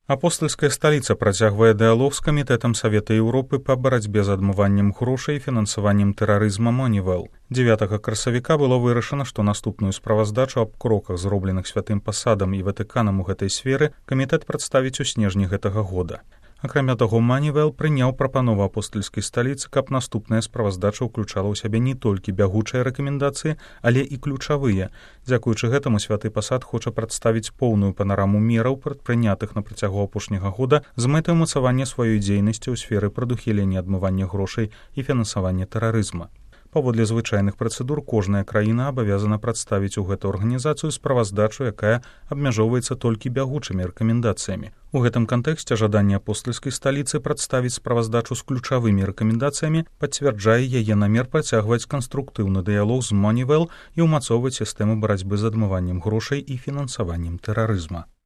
Апостольская сталіца працягвае дыялог з камітэтам Савета Еўропы па барацьбе з адмываннем грошай і фінансаваннем тэрарызма Moneyval. 9 красавіка было вырашана, што наступную справаздачу аб кроках, зробленых святым пасадам і Ватыканам у гэтай сферы, камітэт прадставіць у снежні гэтага года. Акрамя таго, Moneyval прыняў прапанову апостольскай сталіцы, каб наступная справаздача ўключала ў сябе не толькі бягучыя рэкамендацыі, але і ключавыя. Дзякуючы гэтаму святы пасад хоча прадставіць поўную панараму мераў, прадпрынятых на працягу апошняга года з мэтай умацавання сваёй дзейнасці ў сферы прадухілення адмывання грошай і фінансавання тэрарызма. Паводле звычайных працэдур кожная краіна абавязана прадставіць у гэту арганізацыю справаздачу, якая абмяжоўваецца толькі бягучымі рэкамендацыямі. У гэтым кантэксце жаданне апостольскай сталіцы прадставіць справаздачу з ключавымі рэкамендацыямі пацвярджае яе намер працягваць канструктыўны дыялог з Moneyval і ўмацоўваць сістэму барацьбы з адмываннем грошай і фінансаваннем тэрарызма.